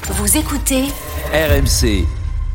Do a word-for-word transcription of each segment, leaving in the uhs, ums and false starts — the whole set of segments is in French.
Vous écoutez R M C.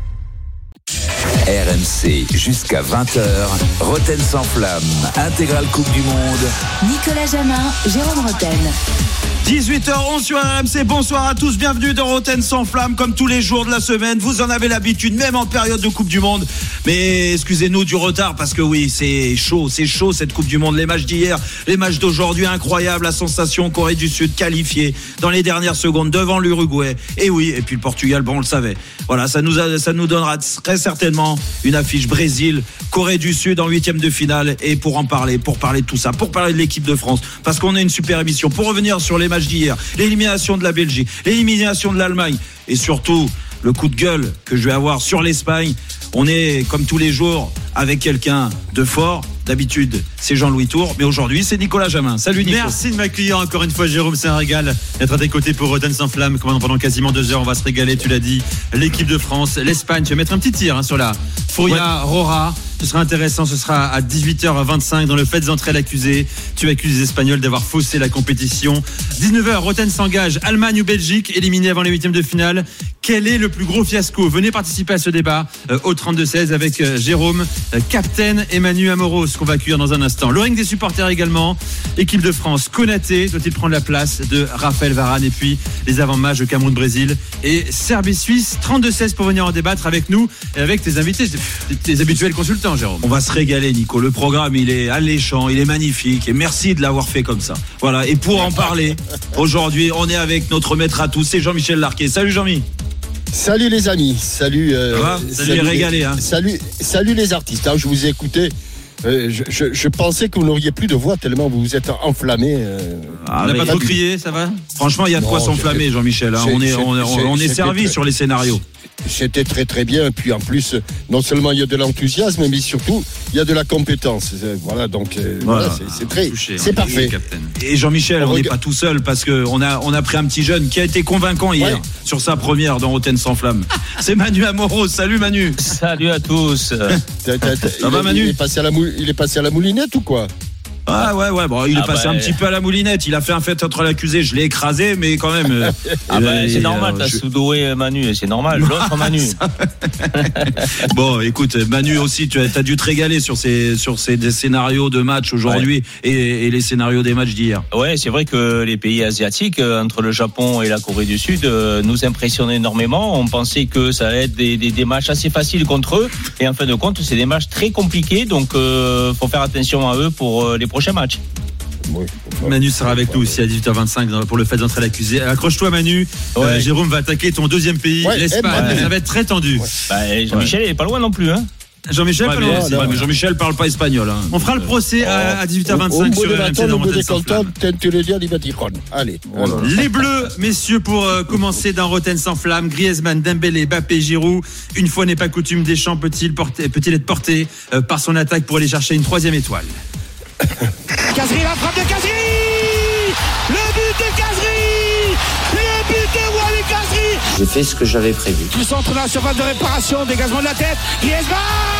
R M C jusqu'à vingt heures. Roten sans flamme. Intégrale Coupe du Monde. Nicolas Jamin, Jérôme Roten. dix-huit heures onze sur R M C, bonsoir à tous, bienvenue dans Roten sans flamme, comme tous les jours de la semaine, vous en avez l'habitude, même en période de Coupe du Monde, mais excusez-nous du retard, parce que oui, c'est chaud, c'est chaud cette Coupe du Monde, les matchs d'hier, les matchs d'aujourd'hui, incroyable, la sensation, Corée du Sud qualifiée dans les dernières secondes devant l'Uruguay, et oui, et puis le Portugal, bon on le savait, voilà, ça nous, a, ça nous donnera très certainement une affiche Brésil, Corée du Sud en huitième de finale, et pour en parler, pour parler de tout ça, pour parler de l'équipe de France, parce qu'on a une super émission, pour revenir sur les matchs d'hier, l'élimination de la Belgique, l'élimination de l'Allemagne et surtout le coup de gueule que je vais avoir sur l'Espagne. On est comme tous les jours avec quelqu'un de fort. D'habitude, c'est Jean-Louis Tour, mais aujourd'hui, c'est Nicolas Jamin. Salut Nico. Merci de m'accueillir encore une fois, Jérôme. C'est un régal d'être à tes côtés pour Roten sans flamme. Pendant quasiment deux heures, on va se régaler. Tu l'as dit, l'équipe de France, l'Espagne. Tu vas mettre un petit tir hein, sur la Foya ouais. Rora. Ce sera intéressant. Ce sera à dix-huit heures vingt-cinq dans le fait d'entrer l'accusé. Tu accuses les Espagnols d'avoir faussé la compétition. dix-neuf heures, Roten s'engage. Allemagne ou Belgique, éliminés avant les huitièmes de finale. Quel est le plus gros fiasco? Venez participer à ce débat euh, au trente-deux seize avec euh, Jérôme, euh, Captain et Manu Amoros qu'on va accueillir dans un instant. Le ring des supporters également. Équipe de France, Konaté doit-il prendre la place de Raphaël Varane? Et puis les avant-matchs Cameroun-Brésil et Serbie-Suisse. trente-deux seize pour venir en débattre avec nous et avec tes invités, tes habituels consultants, Jérôme. On va se régaler, Nico. Le programme, il est alléchant, il est magnifique et merci de l'avoir fait comme ça. Voilà. Et pour en parler, aujourd'hui, on est avec notre maître à tous, c'est Jean-Michel Larquet. Salut Jean-Mi. Salut les amis, salut, euh, salut, salut les régalés, hein. salut, salut les artistes. Alors, je vous ai écouté, euh, je, je, je pensais que vous n'auriez plus de voix tellement vous vous êtes enflammé. Euh, ah, on n'a pas trop crié, ça va? Franchement, il y a de quoi s'enflammer, Jean-Michel. Hein. On est, on, on, on est servi sur les scénarios. C'était très très bien. Et puis en plus, non seulement il y a de l'enthousiasme, mais surtout il y a de la compétence. Voilà, donc euh, voilà, voilà c'est, c'est très, touché, c'est parfait. Et Jean-Michel, on n'est pas tout seul parce que on a on a pris un petit jeune qui a été convaincant hier ouais. sur sa première dans Roten sans flamme. C'est Manu Amoros. Salut Manu. Salut à tous. t'as, t'as, t'as, Ça va Manu? Il est passé à la mou- il est passé à la moulinette ou quoi? Ah ouais ouais bon il est ah passé bah, un petit peu à la moulinette, il a fait un fait entre l'accusé, je l'ai écrasé mais quand même euh, ah bah, euh, c'est normal, t'as je... sous-doué Manu, c'est normal, l'autre Manu. Bon écoute Manu aussi tu as, as dû te régaler sur ces sur ces des scénarios de matchs aujourd'hui ouais. et, et les scénarios des matchs d'hier. Ouais c'est vrai que les pays asiatiques entre le Japon et la Corée du Sud nous impressionnent énormément. On pensait que ça allait être des, des, des matchs assez faciles contre eux et en fin de compte c'est des matchs très compliqués, donc euh, faut faire attention à eux pour euh, les prochain match. Oui, Manu sera avec nous aussi à dix-huit heures vingt-cinq pour le fait d'entrer l'accusé. Accroche-toi Manu, ouais. euh, Jérôme va attaquer ton deuxième pays, ouais, l'Espagne. Ouais. Ça va être très tendu. Ouais. Bah, Jean-Michel ouais. est pas loin non plus. Hein. Jean-Michel, ouais, pas mais, loin. Ouais, mais Jean-Michel parle pas espagnol. Hein. On fera le procès à, à dix-huit heures vingt-cinq sur R M C dans Roten sans flamme. Allez. Les Bleus, messieurs, pour euh, commencer dans Roten sans flamme. Griezmann, Dembélé, Mbappé, Giroud. Une fois n'est pas coutume, Deschamps peut-il, porter, peut-il être porté euh, par son attaque pour aller chercher une troisième étoile? Kazri, la frappe de Kazri, le but de Kazri, le but de Wally Kazri. J'ai fait ce que j'avais prévu. Du centre de la surface de réparation, dégagement de la tête, Griezmann,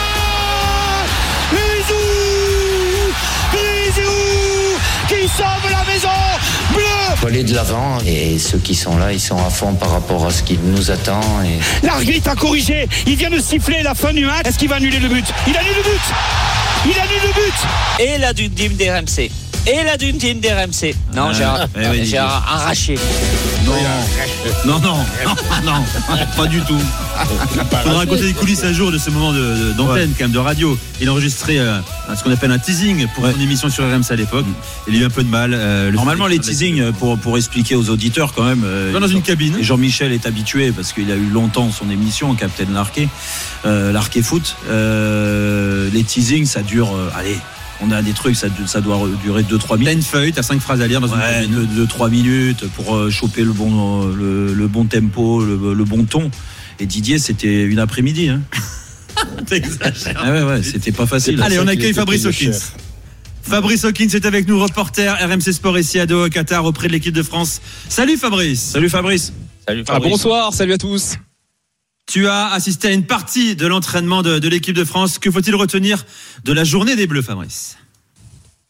Grisou, Grisou, qui sauve la maison bleue. Il faut aller de l'avant et ceux qui sont là, ils sont à fond par rapport à ce qui nous attend. Et... L'arbitre a corrigé, il vient de siffler la fin du match. Est-ce qu'il va annuler le but? Il annule le but. Il a mis le but. Et la Dream Team des R M C. Et la Dream Team des R M C. Non, ah, j'ai, eh oui, j'ai arraché. Non, non, non, non, non, pas du tout. Il faudra raconter des coulisses un jour de ce moment de, de, d'antenne, ouais. quand même, de radio. Il a enregistré euh, ce qu'on appelle un teasing pour ouais. son émission sur R M C à l'époque. Il a eu un peu de mal. Euh, Normalement, les teasings, pour, pour expliquer aux auditeurs quand même. Euh, dans une cabine. Et Jean-Michel est habitué parce qu'il a eu longtemps son émission, Captain Larquet, euh, Larquet Foot. Euh, les teasings, ça dure, euh, allez. On a des trucs, ça, ça doit durer deux trois minutes. T'as une feuille, t'as cinq phrases à lire dans ouais, une deux trois minutes pour euh, choper le bon, le, le bon tempo, le, le bon ton. Et Didier, c'était une après-midi. Hein. T'exagères. Ah ouais, ouais, c'était pas facile. Allez, on accueille Fabrice Hawkins. Fabrice Hawkins est avec nous, reporter R M C Sport ici à Doha, Qatar, auprès de l'équipe de France. Salut Fabrice. Salut Fabrice. Salut Fabrice. Ah, bonsoir, salut à tous. Tu as assisté à une partie de l'entraînement de, de l'équipe de France. Que faut-il retenir de la journée des Bleus, Fabrice ?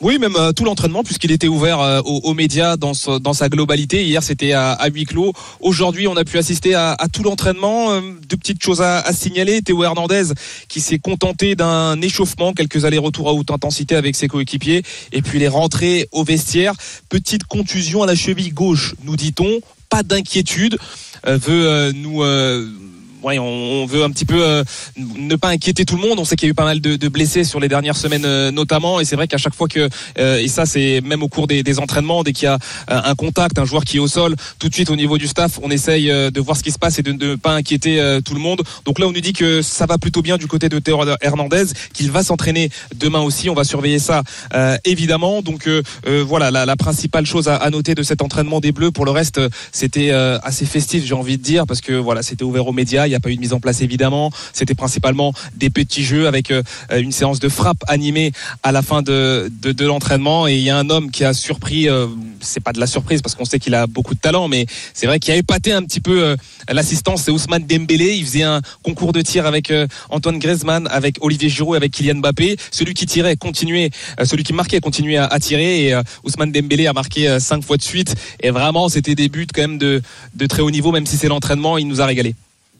Oui, même euh, tout l'entraînement, puisqu'il était ouvert euh, aux, aux médias dans, ce, dans sa globalité. Hier, c'était à, à huis clos. Aujourd'hui, on a pu assister à, à tout l'entraînement. Euh, deux petites choses à, à signaler. Théo Hernandez qui s'est contenté d'un échauffement, quelques allers-retours à haute intensité avec ses coéquipiers, et puis les rentrées au vestiaire. Petite contusion à la cheville gauche, nous dit-on. Pas d'inquiétude. Euh, veut euh, nous... Euh, Ouais, on veut un petit peu euh, ne pas inquiéter tout le monde. On sait qu'il y a eu pas mal de, de blessés sur les dernières semaines euh, notamment, et c'est vrai qu'à chaque fois que euh, et ça c'est même au cours des, des entraînements, dès qu'il y a euh, un contact, un joueur qui est au sol, tout de suite au niveau du staff, on essaye euh, de voir ce qui se passe et de ne pas inquiéter euh, tout le monde. Donc là, on nous dit que ça va plutôt bien du côté de Théo Hernandez, qu'il va s'entraîner demain aussi. On va surveiller ça euh, évidemment. Donc euh, euh, voilà, la, la principale chose à, à noter de cet entraînement des Bleus. Pour le reste, c'était euh, assez festif, j'ai envie de dire, parce que voilà, c'était ouvert aux médias. Il n'y a pas eu de mise en place évidemment, c'était principalement des petits jeux avec euh, une séance de frappe animée à la fin de, de, de l'entraînement, et il y a un homme qui a surpris, euh, c'est pas de la surprise parce qu'on sait qu'il a beaucoup de talent, mais c'est vrai qu'il a épaté un petit peu euh, l'assistance, c'est Ousmane Dembélé. Il faisait un concours de tir avec euh, Antoine Griezmann, avec Olivier Giroud, avec Kylian Mbappé. Celui qui tirait continuait, euh, celui qui marquait continuait à, à tirer, et euh, Ousmane Dembélé a marqué euh, cinq fois de suite, et vraiment c'était des buts quand même de, de très haut niveau, même si c'est l'entraînement, il nous a régalé.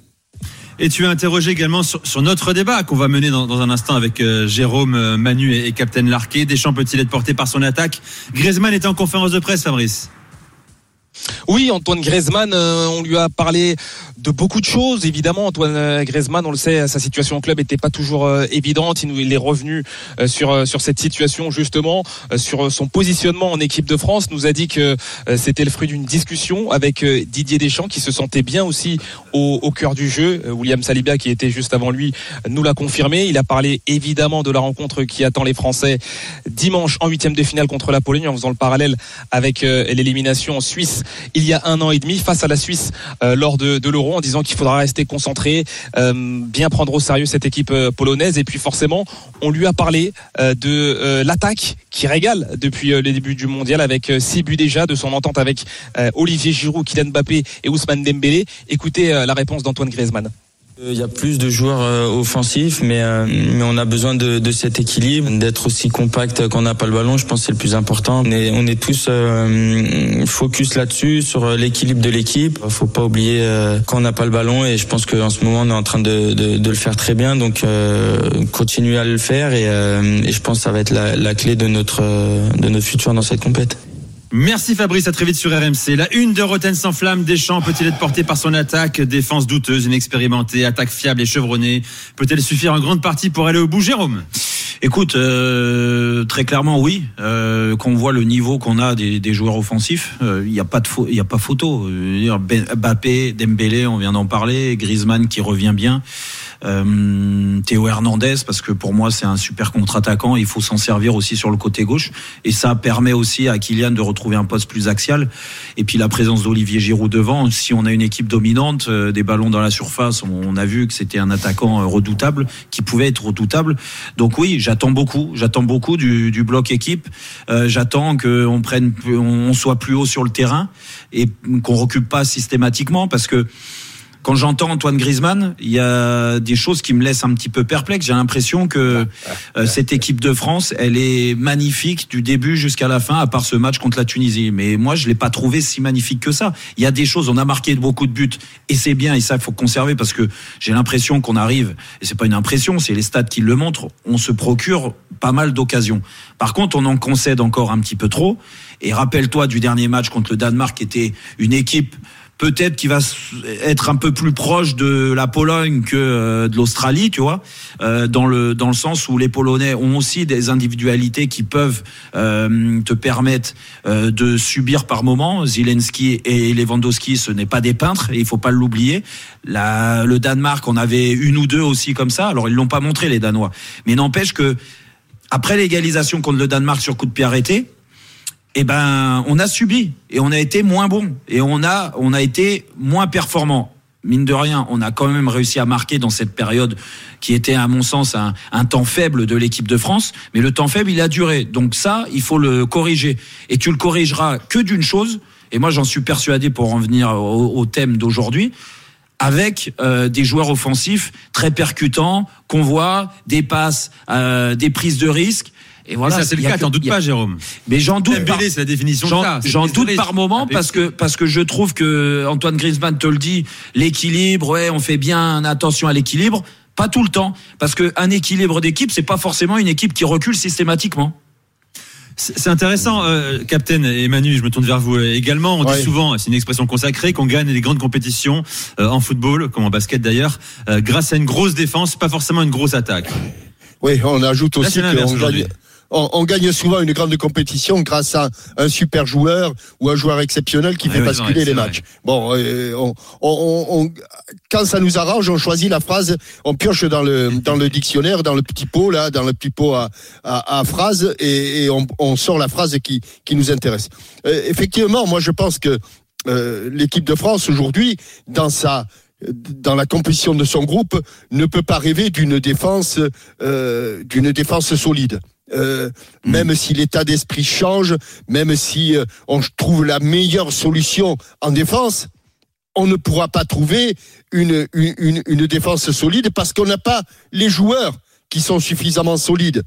Et tu as interrogé également sur, sur notre débat qu'on va mener dans, dans un instant avec euh, Jérôme, euh, Manu et, et Captain Larquet. Deschamps peut-il être porté par son attaque? Griezmann était en conférence de presse, Fabrice. Oui, Antoine Griezmann, euh, on lui a parlé de beaucoup de choses. Évidemment, Antoine Griezmann, on le sait, sa situation au club était pas toujours euh, évidente. Il, il est revenu euh, sur euh, sur cette situation justement, euh, sur son positionnement en équipe de France. Nous a dit que euh, c'était le fruit d'une discussion avec euh, Didier Deschamps, qui se sentait bien aussi au, au cœur du jeu. Euh, William Saliba, qui était juste avant lui, nous l'a confirmé. Il a parlé évidemment de la rencontre qui attend les Français dimanche en huitième de finale contre la Pologne, en faisant le parallèle avec euh, l'élimination en Suisse il y a un an et demi face à la Suisse euh, lors de, de l'Euro, en disant qu'il faudra rester concentré, euh, bien prendre au sérieux cette équipe euh, polonaise. Et puis forcément, on lui a parlé euh, de euh, l'attaque qui régale depuis euh, les débuts du mondial, avec euh, six buts déjà, de son entente avec euh, Olivier Giroud, Kylian Mbappé et Ousmane Dembélé. Écoutez euh, la réponse d'Antoine Griezmann. Il y a plus de joueurs euh, offensifs, mais euh, mais on a besoin de, de cet équilibre, d'être aussi compact quand on n'a pas le ballon. Je pense que c'est le plus important. On est, on est tous euh, focus là-dessus, sur l'équilibre de l'équipe. Faut pas oublier euh, quand on n'a pas le ballon, et je pense qu'en ce moment on est en train de, de, de le faire très bien. Donc euh, continuer à le faire, et, euh, et je pense que ça va être la, la clé de notre de notre futur dans cette compétition. Merci Fabrice, à très vite sur R M C. La une de Rotten sans flamme, Deschamps peut-il être porté par son attaque? Défense douteuse, inexpérimentée, attaque fiable et chevronnée. Peut-elle suffire en grande partie pour aller au bout, Jérôme? Écoute, euh, très clairement oui. Euh, quand on voit le niveau qu'on a des, des joueurs offensifs, il euh, y a pas de il y a pas photo. Euh, Mbappé, Dembélé, on vient d'en parler, Griezmann qui revient bien. Euh, Théo Hernandez, parce que pour moi c'est un super contre-attaquant, il faut s'en servir aussi sur le côté gauche, et ça permet aussi à Kylian de retrouver un poste plus axial. Et puis la présence d'Olivier Giroud devant, si on a une équipe dominante, euh, des ballons dans la surface, on, on a vu que c'était un attaquant euh, redoutable, qui pouvait être redoutable. Donc oui, j'attends beaucoup, j'attends beaucoup du, du bloc équipe. Euh, j'attends qu'on prenne, on soit plus haut sur le terrain et qu'on recule pas systématiquement, parce que quand j'entends Antoine Griezmann, il y a des choses qui me laissent un petit peu perplexe. J'ai l'impression que euh, cette équipe de France, elle est magnifique du début jusqu'à la fin, à part ce match contre la Tunisie. Mais moi, je l'ai pas trouvé si magnifique que ça. Il y a des choses, on a marqué beaucoup de buts, et c'est bien, et ça, il faut conserver, parce que j'ai l'impression qu'on arrive, et c'est pas une impression, c'est les stats qui le montrent, on se procure pas mal d'occasions. Par contre, on en concède encore un petit peu trop. Et rappelle-toi du dernier match contre le Danemark, qui était une équipe peut-être qui va être un peu plus proche de la Pologne que de l'Australie, tu vois, euh, dans le dans le sens où les Polonais ont aussi des individualités qui peuvent euh, te permettre euh, de subir par moments. Zelensky et Lewandowski, ce n'est pas des peintres, et il faut pas l'oublier. La, le Danemark, on avait une ou deux aussi comme ça. Alors ils l'ont pas montré, les Danois, mais n'empêche que après l'égalisation contre le Danemark sur coup de pied arrêté, eh ben, on a subi et on a été moins bon, et on a, on a été moins performant. Mine de rien, on a quand même réussi à marquer dans cette période qui était, à mon sens, un, un temps faible de l'équipe de France. Mais le temps faible, il a duré. Donc ça, il faut le corriger. Et tu le corrigeras que d'une chose. Et moi, j'en suis persuadé, pour en venir au, au thème d'aujourd'hui, avec euh, des joueurs offensifs très percutants, qu'on voit, des passes, euh, des prises de risques. Et voilà, mais ça c'est le cas, t'en doutes pas, Jérôme. Mais j'en doute. Dembélé, c'est la définition j'en, de ça. J'en doute par moment parce que parce que je trouve que Antoine Griezmann te le dit, l'équilibre, ouais, on fait bien attention à l'équilibre, pas tout le temps, parce que un équilibre d'équipe, c'est pas forcément une équipe qui recule systématiquement. C'est intéressant, euh, Captain et Manu, je me tourne vers vous également. On ouais. dit souvent, c'est une expression consacrée, qu'on gagne les grandes compétitions euh, en football, comme en basket d'ailleurs, euh, grâce à une grosse défense, pas forcément une grosse attaque. Oui, on ajoute aussi qu'on gagne, on, on gagne souvent une grande compétition grâce à un super joueur ou un joueur exceptionnel qui fait oui, basculer vrai, les matchs. Vrai. Bon, euh, on, on, on, quand ça nous arrange, on choisit la phrase, on pioche dans le dans le dictionnaire, dans le petit pot là, dans le petit pot à, à, à phrases et, et on, on sort la phrase qui qui nous intéresse. Euh, effectivement, moi je pense que euh, l'équipe de France aujourd'hui, dans sa dans la composition de son groupe, ne peut pas rêver d'une défense, euh, d'une défense solide. Euh, mmh. Même si l'état d'esprit change, même si euh, on trouve la meilleure solution en défense, on ne pourra pas trouver une, une, une, une défense solide parce qu'on n'a pas les joueurs qui sont suffisamment solides.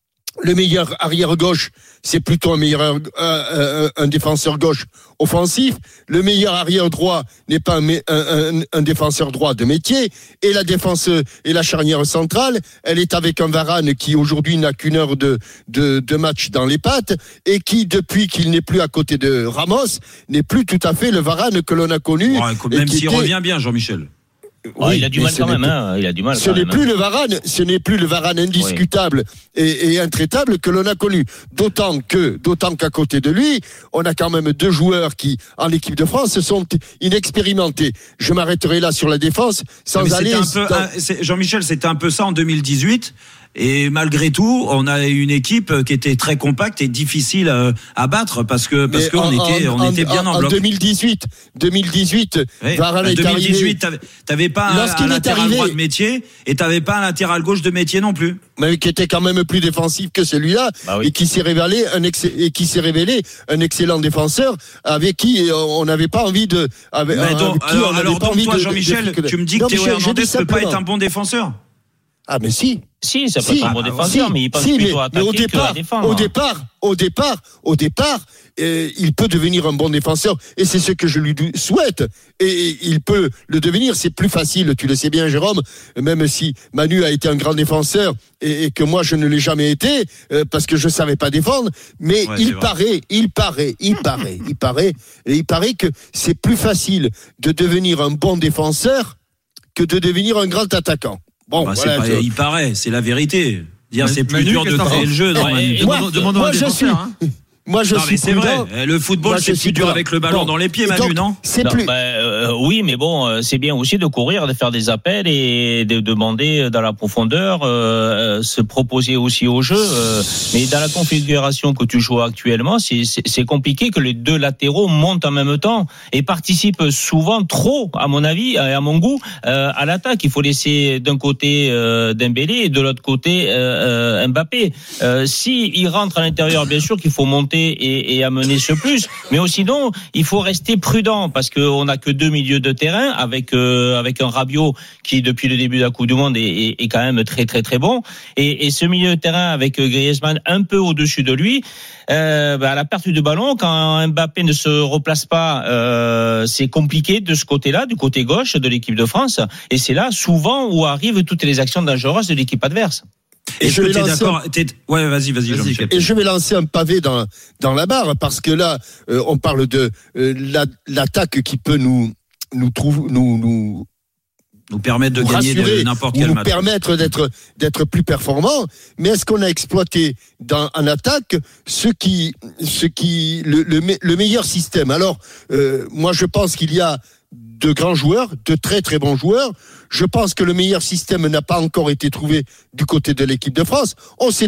Le meilleur arrière gauche, c'est plutôt un meilleur un, un, un défenseur gauche offensif. Le meilleur arrière droit n'est pas un, un, un défenseur droit de métier. Et la défense et la charnière centrale, elle est avec un Varane qui aujourd'hui n'a qu'une heure de, de, de match dans les pattes et qui, depuis qu'il n'est plus à côté de Ramos, n'est plus tout à fait le Varane que l'on a connu. Ouais, même s'il était... revient bien, Jean-Michel. Oh, oui, il a du mal quand même, hein. Il a du mal. Ce n'est plus le Varane, ce n'est plus le Varane indiscutable oui. et, et intraitable que l'on a connu. D'autant que, d'autant qu'à côté de lui, on a quand même deux joueurs qui, en équipe de France, sont inexpérimentés. Je m'arrêterai là sur la défense, sans Mais aller. C'était un peu, dans... un, c'est, Jean-Michel, c'était un peu ça en deux mille dix-huit. Et malgré tout, on a une équipe qui était très compacte et difficile à battre parce que parce qu'on était on en, était bien en, en bloc. deux mille dix-huit, deux mille dix-huit, oui, Varane est deux mille dix-huit, arrivé. T'avais pas un, un latéral arrivé, droit de métier et t'avais pas un latéral gauche de métier non plus. Mais qui était quand même plus défensif que celui-là bah oui. et qui s'est révélé un ex- et qui s'est révélé un excellent défenseur avec qui on n'avait pas envie de. Avec, Mais donc, alors, alors donc toi, Jean-Michel, de, de, tu me dis que Théo Hernandez ne peut pas être un bon défenseur. Ah mais si. Si, ça peut si, être un bon défenseur, si, mais il pense si, plutôt à attaquer au départ, que à défendre. Au départ, au départ, au départ, euh, il peut devenir un bon défenseur, et c'est ce que je lui souhaite. Et il peut le devenir. C'est plus facile, tu le sais bien, Jérôme. Même si Manu a été un grand défenseur et, et que moi je ne l'ai jamais été euh, parce que je savais pas défendre. Mais ouais, il paraît, il paraît, il paraît, il paraît, et il paraît que c'est plus facile de devenir un bon défenseur que de devenir un grand attaquant. Bon, bah, voilà, c'est pas, je... il paraît, c'est la vérité. Dire Mais, c'est plus Manu, dur de créer le jeu. Non, ouais, moi, demandons moi, à un je suis. Hein. Moi, je non, suis mais c'est prudent. vrai. Le football, moi, c'est plus dur avec le ballon bon. dans les pieds, Manu, donc, non C'est non, plus. Bah, euh, oui, mais bon, c'est bien aussi de courir, de faire des appels et de demander dans la profondeur, euh, se proposer aussi au jeu. Euh, mais dans la configuration que tu joues actuellement, c'est, c'est, c'est compliqué que les deux latéraux montent en même temps et participent souvent trop, à mon avis, et à mon goût, euh, à l'attaque. Il faut laisser d'un côté euh, Dembélé et de l'autre côté euh, euh, Mbappé. Euh, si il rentre à l'intérieur, bien sûr qu'il faut monter Et, et amener ce plus, mais sinon il faut rester prudent parce qu'on n'a que deux milieux de terrain avec euh, avec un Rabiot qui depuis le début de la Coupe du Monde est, est, est quand même très très très bon et, et ce milieu de terrain avec Griezmann un peu au-dessus de lui, euh, bah, à la perte du ballon quand Mbappé ne se replace pas, euh, c'est compliqué de ce côté-là, du côté gauche de l'équipe de France, et c'est là souvent où arrivent toutes les actions dangereuses de l'équipe adverse. Et Est-ce je que vais t'es lancer d'accord t'es... Ouais, vas-y, vas-y, vas-y Et je vais lancer un pavé dans dans la barre parce que là, euh, on parle de euh, la, l'attaque qui peut nous nous trouver nous nous nous permettre de gagner de n'importe quel nous match. Nous permettre d'être d'être plus performants. Mais est-ce qu'on a exploité dans en attaque ce qui ce qui le le, le meilleur système? Alors, euh, moi, je pense qu'il y a de grands joueurs, de très très bons joueurs. Je pense que le meilleur système n'a pas encore été trouvé du côté de l'équipe de France. On s'est,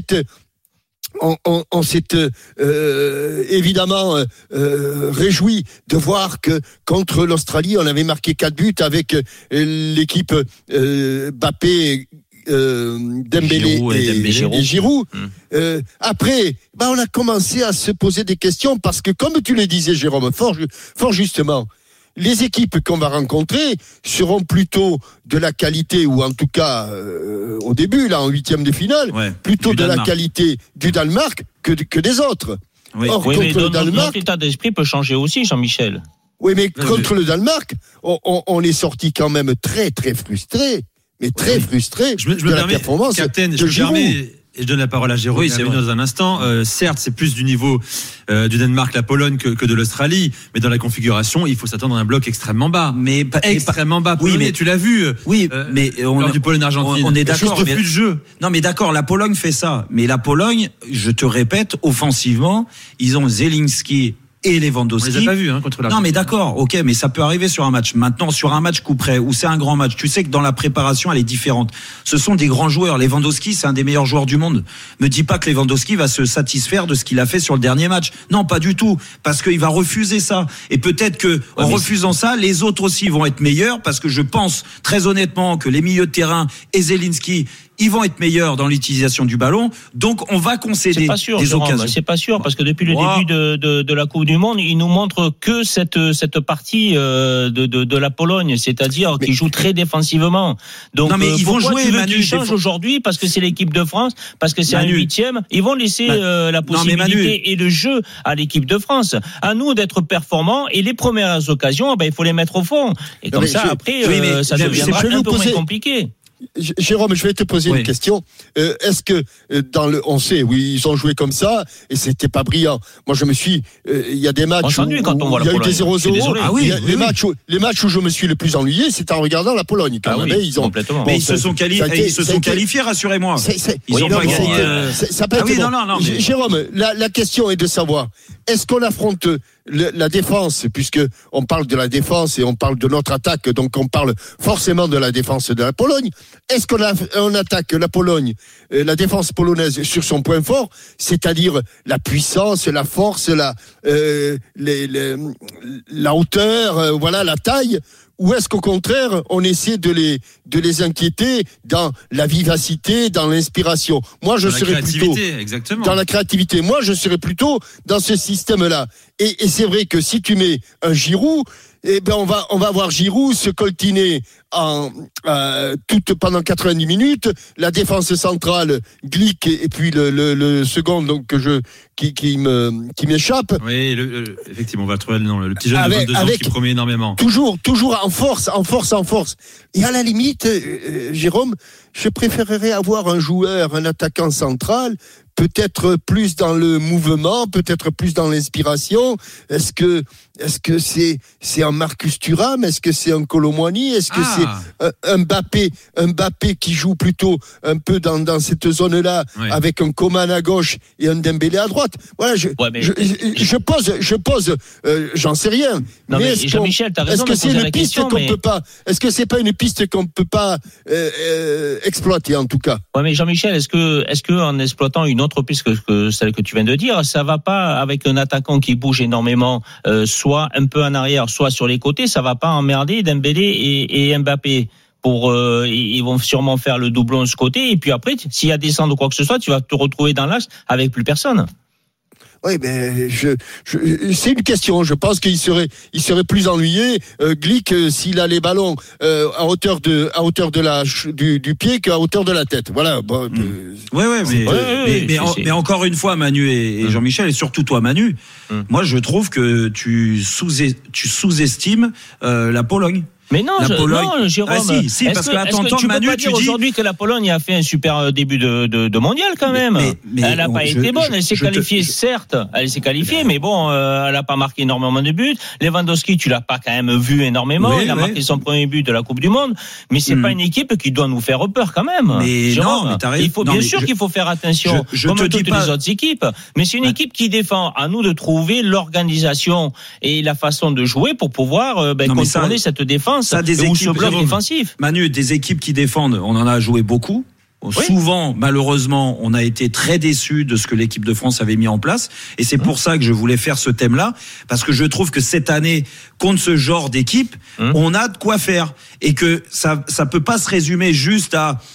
on, on, on s'est euh, évidemment euh, réjoui de voir que contre l'Australie, on avait marqué quatre buts avec euh, l'équipe euh, Mbappé, euh, Dembélé Giroud et, et, Dembélé. et Giroud. Hum. Euh, après, bah on a commencé à se poser des questions parce que, comme tu le disais, Jérôme, fort, fort justement. les équipes qu'on va rencontrer seront plutôt de la qualité, ou en tout cas euh, au début, là, en huitième de finale, ouais, plutôt de Danemark. La qualité du Danemark que, que des autres. Oui, Or, oui, contre mais le Danemark, notre état d'esprit peut changer aussi, Jean-Michel. Oui, mais contre le Danemark, on, on, on est sorti quand même très très frustré, mais très oui. frustré je me, je de me la permets, performance Captain, de je me Giroud. Permets... Et je donne la parole à Jérôme oui, dans un instant. Euh, certes, c'est plus du niveau euh, du Danemark, la Pologne que, que de l'Australie, mais dans la configuration, il faut s'attendre à un bloc extrêmement bas. Mais pas, extrêmement bas. Oui, mais tu l'as vu. Oui, euh, mais on lors du Pologne-Argentine. On, on est d'accord. Juste mais, plus de jeu. Non, mais d'accord, la Pologne fait ça. Mais la Pologne, je te répète, offensivement, ils ont Zelinski et Lewandowski. On les a pas vus hein, contre la. Non mais d'accord, ok, mais ça peut arriver sur un match. Maintenant, sur un match coup près où c'est un grand match, tu sais que dans la préparation elle est différente. Ce sont des grands joueurs. Lewandowski, c'est un des meilleurs joueurs du monde. Me dis pas que Lewandowski va se satisfaire de ce qu'il a fait sur le dernier match. Non, pas du tout, parce qu'il va refuser ça. Et peut-être que ouais, en refusant c'est... ça, les autres aussi vont être meilleurs, parce que je pense très honnêtement que les milieux de terrain et Zelinski, ils vont être meilleurs dans l'utilisation du ballon, donc on va concéder c'est pas sûr, des Jérôme, occasions. C'est pas sûr, parce que depuis le wow. début de, de, de la Coupe du Monde, ils nous montrent que cette, cette partie de, de, de la Pologne, c'est-à-dire mais... qu'ils jouent très défensivement. Donc, non, mais ils vont jouer, tu veux Manu, qu'ils changent aujourd'hui parce que c'est l'équipe de France, parce que c'est Manu. un huitième, ils vont laisser Man... euh, la possibilité non, et le jeu à l'équipe de France. À nous d'être performants, et les premières occasions, ben, il faut les mettre au fond. Et non, comme ça, je... après, oui, euh, ça deviendra un peu poser... moins compliqué. Jérôme, je vais te poser oui. une question. Euh, est-ce que dans le, on sait, oui, ils ont joué comme ça et c'était pas brillant. Moi, je me suis, il euh, y a des matchs on où, quand on voit il y a la eu des zéro zéro. Ah oui, il y a oui, les oui. matchs, où, les matchs où je me suis le plus ennuyé, c'est en regardant la Pologne. Quand ah même, oui, ils ont, complètement. Mais bon, ils se sont, quali- été, ils se sont qualifiés, rassurez-moi. C'est, c'est, ils oui, ont non, pas gagné. Euh... Ça peut être ah oui, bon. non, non, non, mais... Jérôme, la, la question est de savoir, est-ce qu'on affronte le, la défense, puisque on parle de la défense et on parle de notre attaque, donc on parle forcément de la défense de la Pologne. Est-ce qu'on a, on attaque la Pologne, euh, la défense polonaise sur son point fort, c'est-à-dire la puissance, la force, la, euh, les, les, la hauteur, euh, voilà, la taille, ou est-ce qu'au contraire, on essaie de les, de les inquiéter dans la vivacité, dans l'inspiration? Moi, je dans serais plutôt exactement. dans la créativité. Moi, je serais plutôt dans ce système-là. Et, et c'est vrai que si tu mets un Giroud, eh ben on va on va voir Giroud se coltiner en euh, toute pendant quatre-vingt-dix minutes, la défense centrale Glick et, et puis le, le, le second donc que je qui qui me qui m'échappe. Oui, le, le, effectivement, on va trouver le nom, le petit jeune avec, de vingt-deux ans qui promet énormément. Toujours toujours en force, en force, en force. Et à la limite, euh, Jérôme, je préférerais avoir un joueur, un attaquant central, peut-être plus dans le mouvement, peut-être plus dans l'inspiration. Est-ce que est-ce que c'est c'est un Marcus Thuram? Est-ce que c'est un Kolo Muani? Est-ce que ah. c'est un Mbappé, un Mbappé qui joue plutôt un peu dans dans cette zone-là, oui. avec un Coman à gauche et un Dembélé à droite? Voilà, je ouais, mais... je, je, je pose je pose euh, j'en sais rien. Non, mais, mais est-ce, Jean-Michel, t'as raison est-ce que c'est une piste question, qu'on mais... peut pas Est-ce que c'est pas une piste qu'on peut pas euh, euh, exploiter en tout cas? Ouais, mais Jean-Michel, est-ce que est-ce que en exploitant une autre piste que, que celle que tu viens de dire, ça va pas avec un attaquant qui bouge énormément, euh, soit un peu en arrière, soit sur les côtés, ça va pas emmerder Dembélé et, et Mbappé. Pour, euh, ils vont sûrement faire le doublon de ce côté, et puis après, s'il y a descente ou quoi que ce soit, tu vas te retrouver dans l'axe avec plus personne. Oui, mais je, je, c'est une question. Je pense qu'il serait, il serait plus ennuyé, euh, Glick, euh, s'il a les ballons euh, à hauteur de, à hauteur de la, du, du pied qu'à hauteur de la tête. Voilà. Bon, mmh. euh, ouais, ouais, mais, ouais, mais, mais, mais, en, mais encore une fois, Manu et, et mmh. Jean-Michel, et surtout toi, Manu, mmh. moi, je trouve que tu sous, tu sous-estimes euh, la Pologne. Mais non, je, non, Jérôme. Ah si, si, parce que, que attends, tu Manu, peux pas dire tu dis aujourd'hui que la Pologne a fait un super début de, de, de mondial quand même. Mais, mais, elle n'a pas je, été bonne. Elle s'est qualifiée, te... certes. Elle s'est qualifiée, mais bon, euh, elle n'a pas marqué énormément de buts. Lewandowski, tu l'as pas quand même vu énormément. Oui, il a oui. marqué son premier but de la Coupe du Monde, mais c'est hmm. pas une équipe qui doit nous faire peur quand même. Mais Jérôme, non, mais t'as raison. Il faut non, bien sûr je, qu'il faut faire attention, je, je comme te toutes dis pas... les autres équipes. Mais c'est une ouais. équipe qui défend. À nous de trouver l'organisation et la façon de jouer pour pouvoir euh, ben, non, contourner ça, cette défense. Ça, des équipes bloc défensif. Manu, des équipes qui défendent, on en a joué beaucoup. Oui. Souvent, malheureusement, on a été très déçus de ce que l'équipe de France avait mis en place. Et c'est mmh. pour ça que je voulais faire ce thème-là. Parce que je trouve que cette année, contre ce genre d'équipe, mmh. on a de quoi faire. Et que ça, ça peut pas se résumer juste à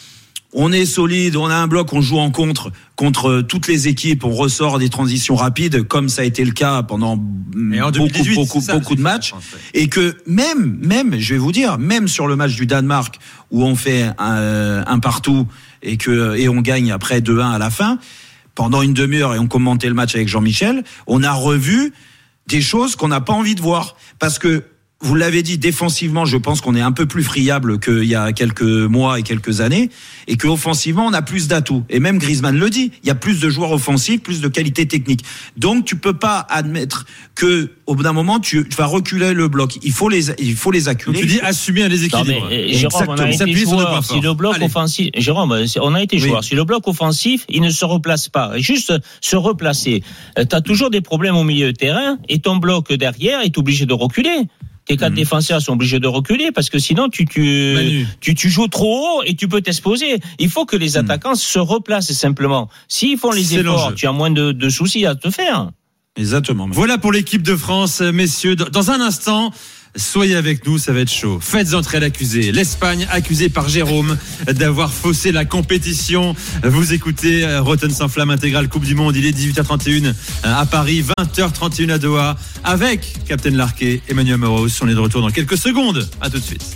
On est solide, on a un bloc, on joue en contre contre toutes les équipes, on ressort des transitions rapides comme ça a été le cas pendant beaucoup beaucoup ça, beaucoup de matchs et que même même je vais vous dire même sur le match du Danemark où on fait un, un partout et que et on gagne après deux un à la fin, pendant une demi-heure et on commentait le match avec Jean-Michel, on a revu des choses qu'on n'a pas envie de voir parce que vous l'avez dit, défensivement, je pense qu'on est un peu plus friable qu'il y a quelques mois et quelques années, et qu'offensivement, on a plus d'atouts. Et même Griezmann le dit, il y a plus de joueurs offensifs, plus de qualité technique. Donc, tu peux pas admettre que, au bout d'un moment, tu, tu vas reculer le bloc. Il faut les, il faut les acculer. Donc, tu dis assumer un déséquilibre. Non, mais, Jérôme, on a été joueur sur le bloc Allez. offensif. Jérôme, on a été joueur oui. sur le bloc offensif, il ne se replace pas. Juste se replacer. Tu as toujours des problèmes au milieu de terrain, et ton bloc derrière est obligé de reculer. Tes quatre mmh. défenseurs sont obligés de reculer parce que sinon tu tu, tu tu joues trop haut et tu peux t'exposer. Il faut que les attaquants mmh. se replacent simplement. S'ils font les C'est efforts, l'enjeu. Tu as moins de, de soucis à te faire. Exactement. Voilà pour l'équipe de France, messieurs. Dans un instant, soyez avec nous, ça va être chaud. Faites entrer l'accusé. L'Espagne, accusée par Jérôme d'avoir faussé la compétition. Vous écoutez Rotten sans flamme intégrale Coupe du Monde. Il est dix-huit heures trente et une à Paris, vingt heures trente et une à Doha, avec Captain Larquet, Emmanuel Moros. On est de retour dans quelques secondes. À tout de suite.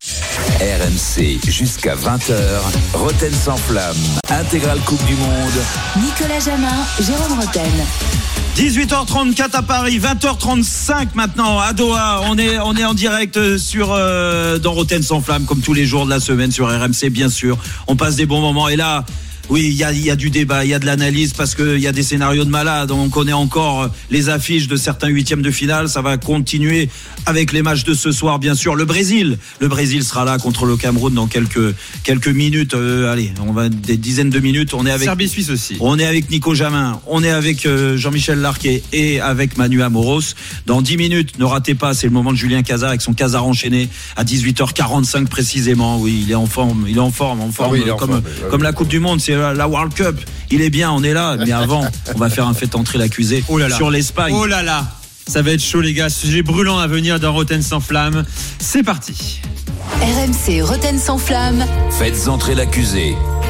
R M C jusqu'à vingt heures. Rotten sans flamme, intégrale Coupe du Monde. Nicolas Jamin, Jérôme Rotten. dix-huit heures trente-quatre à Paris, vingt heures trente-cinq maintenant à Doha. On est on est en direct sur euh, dans Rotten sans flamme comme tous les jours de la semaine sur R M C bien sûr. On passe des bons moments et là oui, il y a, il y a du débat, il y a de l'analyse parce que il y a des scénarios de malades. On connaît encore les affiches de certains huitièmes de finale. Ça va continuer avec les matchs de ce soir, bien sûr. Le Brésil, le Brésil sera là contre le Cameroun dans quelques quelques minutes. Euh, allez, on va des dizaines de minutes. On est avec Serbie-Suisse aussi. On est avec Nico Jamin, on est avec euh, Jean-Michel Larquet et avec Manu Amoros. Dans dix minutes, ne ratez pas, c'est le moment de Julien Cazard avec son Cazard enchaîné à dix-huit heures quarante-cinq précisément. Oui, il est en forme, il est en forme, en forme, ah oui, comme en forme, oui. comme la Coupe du Monde. C'est la World Cup, il est bien, on est là, mais avant, on va faire un fait entrer l'accusé oh là là. sur l'Espagne. Oh là là, ça va être chaud les gars, sujet brûlant à venir dans Rotten sans flamme. C'est parti. R M C Rotten sans flamme. Faites entrer l'accusé.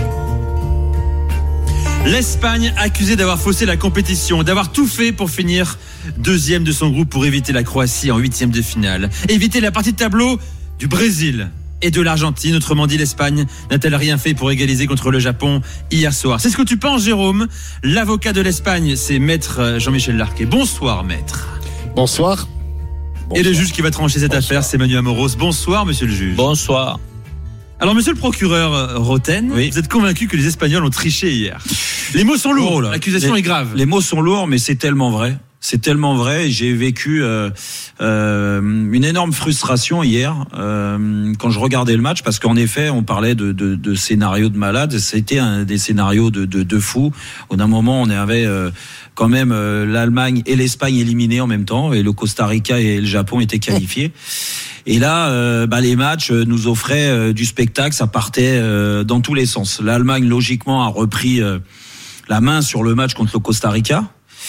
L'Espagne accusée d'avoir faussé la compétition, d'avoir tout fait pour finir deuxième de son groupe pour éviter la Croatie en huitième de finale, éviter la partie de tableau du Brésil et de l'Argentine. Autrement dit, l'Espagne n'a-t-elle rien fait pour égaliser contre le Japon hier soir? C'est ce que tu penses, Jérôme. L'avocat de l'Espagne, c'est maître Jean-Michel Larquet. Bonsoir, maître. Bonsoir. Bonsoir. Et le juge qui va trancher cette Bonsoir. affaire, c'est Manu Amoros. Bonsoir, monsieur le juge. Bonsoir. Alors, monsieur le procureur Rotten, oui. vous êtes convaincu que les Espagnols ont triché hier? Les mots sont lourds, oh l'accusation les, est grave. Les mots sont lourds, mais c'est tellement vrai. C'est tellement vrai. J'ai vécu euh, euh, une énorme frustration hier euh, quand je regardais le match, parce qu'en effet, on parlait de, de, de scénarios de malades. C'était un des scénarios de, de, de fous. Au d'un moment, on avait euh, quand même euh, l'Allemagne et l'Espagne éliminés en même temps, et le Costa Rica et le Japon étaient qualifiés. Et là, euh, bah, les matchs nous offraient euh, du spectacle. Ça partait euh, dans tous les sens. L'Allemagne, logiquement, a repris euh, la main sur le match contre le Costa Rica.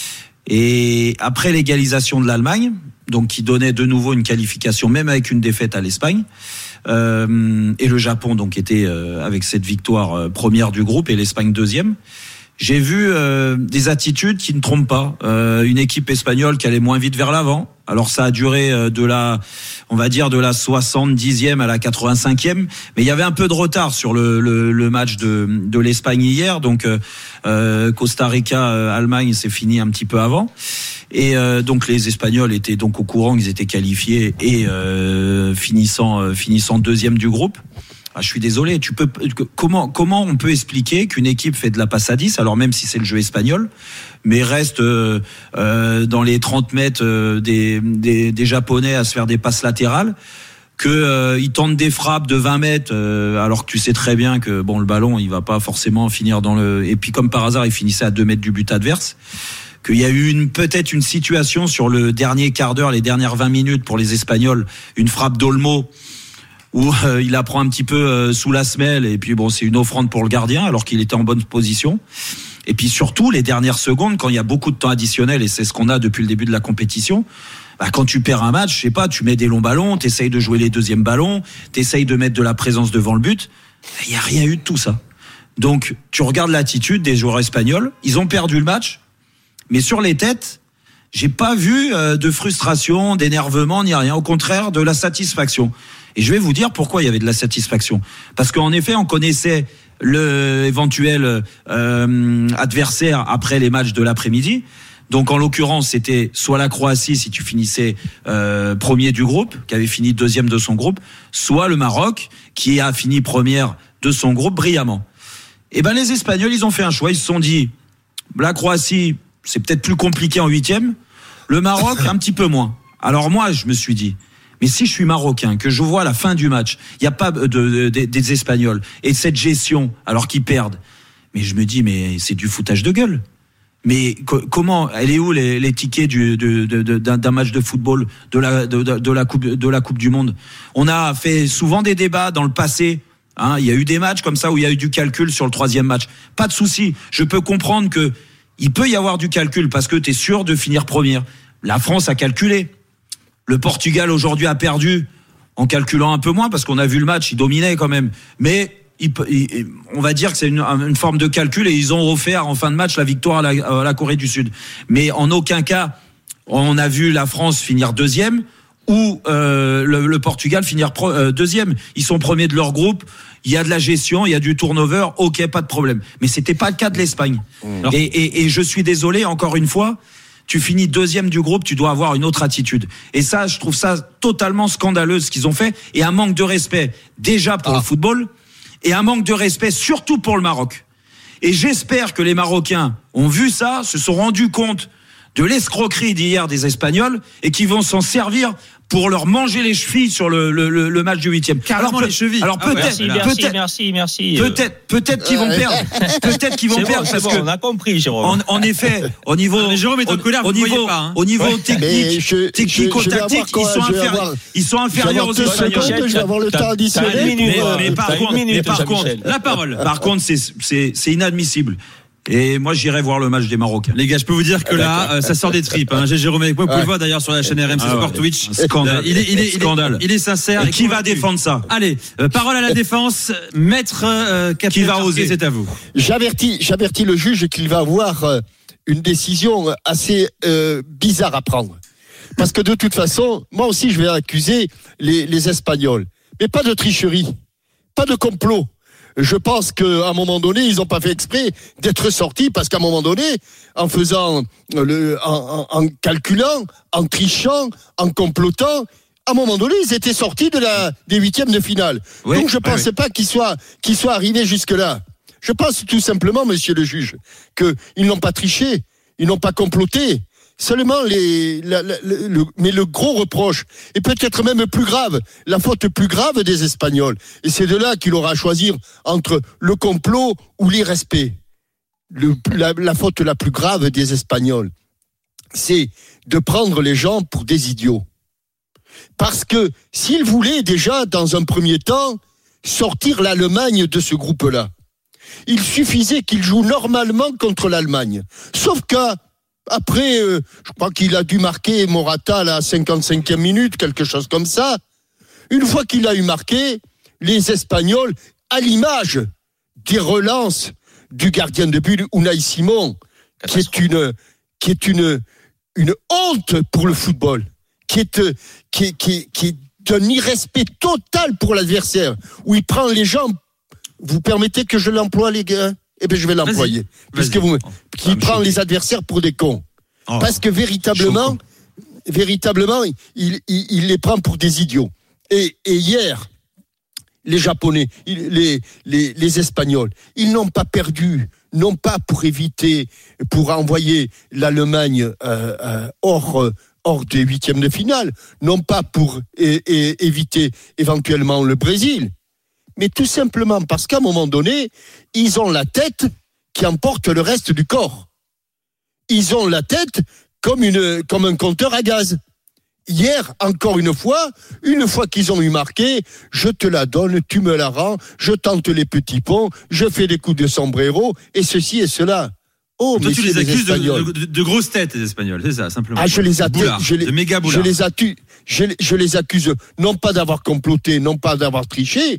Et après l'égalisation de l'Allemagne, donc qui donnait de nouveau une qualification, même avec une défaite à l'Espagne, euh, et le Japon donc était euh, avec cette victoire euh, première du groupe et l'Espagne deuxième. J'ai vu euh, des attitudes qui ne trompent pas. Euh, une équipe espagnole qui allait moins vite vers l'avant. Alors ça a duré euh, de la, on va dire de la soixante-dixième à la quatre-vingt-cinquième, mais il y avait un peu de retard sur le, le, le match de, de l'Espagne hier. Donc euh, Costa Rica, euh, Allemagne, c'est fini un petit peu avant. Et euh, donc les Espagnols étaient donc au courant qu'ils étaient qualifiés et euh, finissant euh, finissant deuxième du groupe. Ah, je suis désolé. Tu peux comment comment on peut expliquer qu'une équipe fait de la passe à dix, alors même si c'est le jeu espagnol, mais reste euh, euh, dans les trente mètres euh, des, des des Japonais à se faire des passes latérales, que euh, ils tentent des frappes de vingt mètres, euh, alors que tu sais très bien que bon le ballon il va pas forcément finir dans le, et puis comme par hasard il finissait à deux mètres du but adverse. Qu'il y a eu une, peut-être une situation sur le dernier quart d'heure, les dernières vingt minutes pour les Espagnols, une frappe d'Olmo où euh, il la prend un petit peu euh, sous la semelle, et puis bon, c'est une offrande pour le gardien alors qu'il était en bonne position. Et puis surtout les dernières secondes, quand il y a beaucoup de temps additionnel, et c'est ce qu'on a depuis le début de la compétition, bah, quand tu perds un match, je sais pas, tu mets des longs ballons, t'essayes de jouer les deuxièmes ballons, t'essayes de mettre de la présence devant le but. Il y a rien eu de tout ça. Donc, tu regardes l'attitude des joueurs espagnols. Ils ont perdu le match, mais sur les têtes, j'ai pas vu de frustration, d'énervement, ni rien. Au contraire, de la satisfaction. Et je vais vous dire pourquoi il y avait de la satisfaction. Parce qu'en effet, on connaissait le éventuel euh, adversaire après les matchs de l'après-midi. Donc, en l'occurrence, c'était soit la Croatie, si tu finissais euh, premier du groupe, qui avait fini deuxième de son groupe, soit le Maroc, qui a fini première de son groupe brillamment. Et ben, les Espagnols, ils ont fait un choix. Ils se sont dit, la Croatie, c'est peut-être plus compliqué en huitième. Le Maroc, un petit peu moins. Alors moi, je me suis dit, mais si je suis marocain, que je vois à la fin du match, il n'y a pas de, de, de, des Espagnols, et cette gestion, alors qu'ils perdent, mais je me dis, mais c'est du foutage de gueule. Mais co- comment, elle est où les, les tickets du, de, de, de, d'un, d'un match de football, de la, de, de, de la coupe, de la Coupe du Monde? On a fait souvent des débats dans le passé. Hein, il y a eu des matchs comme ça où il y a eu du calcul sur le troisième match. Pas de souci. Je peux comprendre que il peut y avoir du calcul parce que tu es sûr de finir première. La France a calculé. Le Portugal aujourd'hui a perdu en calculant un peu moins parce qu'on a vu le match, il dominait quand même. Mais il, il, on va dire que c'est une, une forme de calcul et ils ont offert en fin de match la victoire à la, à la Corée du Sud. Mais en aucun cas, on a vu la France finir deuxième ou euh, le, le Portugal finir pro, euh, deuxième. Ils sont premiers de leur groupe. Il y a de la gestion, il y a du turnover, ok, pas de problème. Mais c'était pas le cas de l'Espagne. Mmh. Et, et, et je suis désolé, encore une fois, tu finis deuxième du groupe, tu dois avoir une autre attitude. Et ça, je trouve ça totalement scandaleux ce qu'ils ont fait, et un manque de respect déjà pour ah. le football, et un manque de respect surtout pour le Maroc. Et j'espère que les Marocains ont vu ça, se sont rendus compte de l'escroquerie d'hier des Espagnols, et qu'ils vont s'en servir pour leur manger les chevilles sur le, le, le match du huitième. Carrément les chevilles. Alors ah peut-être, ouais, merci, peut-être, merci, merci. Peut-être, peut-être qu'ils vont perdre. Peut-être qu'ils vont c'est perdre bon, parce bon, que on a compris, Jérôme. En, en effet, au niveau, ah, Jérôme est en colère, au, au niveau, pas, hein. au niveau ouais. technique, je, technico-tactique, je, je ils sont inférieurs. Ils sont inférieurs aux Espagnols. Je vais avoir le temps additionnel. Mais, mais par contre, mais par contre, la parole. Par contre, c'est, c'est, c'est inadmissible. Et moi, j'irai voir le match des Marocains. Les gars, je peux vous dire que là, euh, ça sort des tripes. Hein. J'ai Jérôme avec moi. Vous pouvez le voir d'ailleurs sur la chaîne R M C ah Sport ouais. Twitch. Scandale. Euh, il est, il est, Scandale. Il est, il est sincère. Et, et qui va défendre ça? Allez, euh, parole à la défense. Maître euh, qui va oser? C'est à vous. J'avertis, j'avertis le juge qu'il va avoir euh, une décision assez euh, bizarre à prendre. Parce que de toute façon, moi aussi, je vais accuser les, les Espagnols. Mais pas de tricherie, pas de complot. Je pense qu'à un moment donné, ils n'ont pas fait exprès d'être sortis parce qu'à un moment donné, en faisant le, en, en, en calculant, en trichant, en complotant, à un moment donné, ils étaient sortis de la, des huitièmes de finale. Oui, donc je ne pensais oui. pas qu'ils soient, qu'ils soient arrivés jusque-là. Je pense tout simplement, monsieur le juge, qu'ils n'ont pas triché, ils n'ont pas comploté. Seulement les, la, la, le, mais le gros reproche, et peut-être même plus grave, la faute plus grave des Espagnols. Et c'est de là qu'il aura à choisir entre le complot ou l'irrespect. Le, la, la faute la plus grave des Espagnols, c'est de prendre les gens pour des idiots. Parce que s'ils voulaient déjà, dans un premier temps, sortir l'Allemagne de ce groupe-là, il suffisait qu'ils jouent normalement contre l'Allemagne. Sauf qu'à Après, euh, je crois qu'il a dû marquer Morata à la cinquante-cinquième minute, quelque chose comme ça. Une fois qu'il a eu marqué, les Espagnols, à l'image des relances du gardien de but, Unai Simon, qui est une, qui est une, une honte pour le football, qui est, qui est, qui est, qui est d'un irrespect total pour l'adversaire, où il prend les gens. Vous permettez que je l'emploie, les gars? Eh bien, je vais l'employer. Vas-y, puisque vas-y. vous, qui ah, prend les adversaires pour des cons. Oh, parce que véritablement, véritablement, il, il, il les prend pour des idiots. Et, et hier, les Japonais, les, les, les Espagnols, ils n'ont pas perdu, non pas pour éviter, pour envoyer l'Allemagne euh, euh, hors, hors des huitièmes de finale, non pas pour é, é, éviter éventuellement le Brésil, mais tout simplement parce qu'à un moment donné, ils ont la tête qui emporte le reste du corps. Ils ont la tête comme, une, comme un compteur à gaz. Hier, encore une fois, une fois qu'ils ont eu marqué, je te la donne, tu me la rends, je tente les petits ponts, je fais des coups de sombrero, et ceci et cela. Oh, toi, tu les accuses de, de, de, de grosses têtes, les Espagnols, c'est ça, simplement. Ah, je les accuse, je les, de méga je les, accu, je, je les accuse, non pas d'avoir comploté, non pas d'avoir triché,